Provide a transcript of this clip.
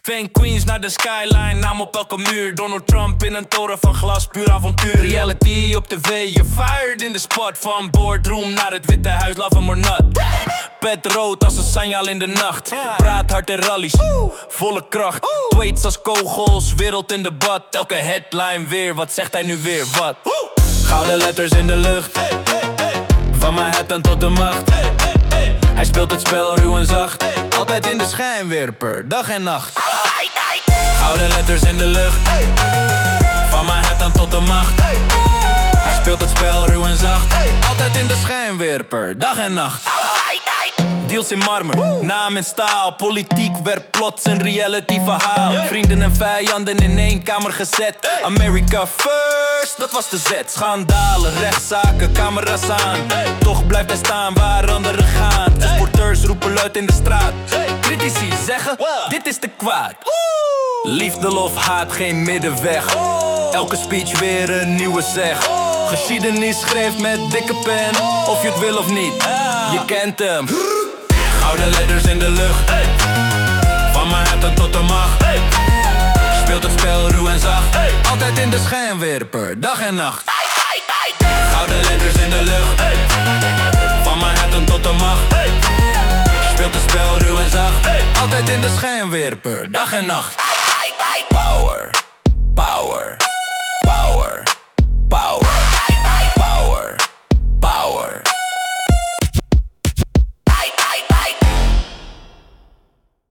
Van Queens naar de skyline, naam op elke muur. Donald Trump in een toren van glas, puur avontuur. Reality op tv, je fired in de spot. Van boardroom naar het Witte Huis, love him or not. Pet rood als een signaal in de nacht. Praat hard en rallies, volle kracht. Tweets als kogels, wereld in debat. Elke headline weer, wat zegt hij nu weer, wat? Gouden letters in de lucht, van Manhattan tot de macht. Hij speelt het spel ruw en zacht, altijd in de schijnwerper, dag en nacht. Gouden letters in de lucht, van Manhattan tot de macht. Hij speelt het spel ruw en zacht, altijd in de schijnwerper, dag en nacht. Deals in marmer, naam in staal. Politiek werd plots een reality verhaal. Vrienden en vijanden in één kamer gezet. America first, dat was de zet. Schandalen, rechtszaken, camera's aan. Toch blijft hij staan waar anderen gaan. De sporteurs roepen luid in de straat. Critici zeggen, dit is te kwaad. Liefde, lof, haat, geen middenweg. Elke speech weer een nieuwe zeg. Geschiedenis schreef met dikke pen. Of je het wil of niet, je kent hem. Gouden letters in de lucht, van Manhattan tot de macht. Speelt het spel ruw en zacht, altijd in de schijnwerper, dag en nacht. Gouden letters in de lucht, van Manhattan tot de macht. Speelt het spel ruw en zacht, altijd in de schijnwerper, dag en nacht. Power.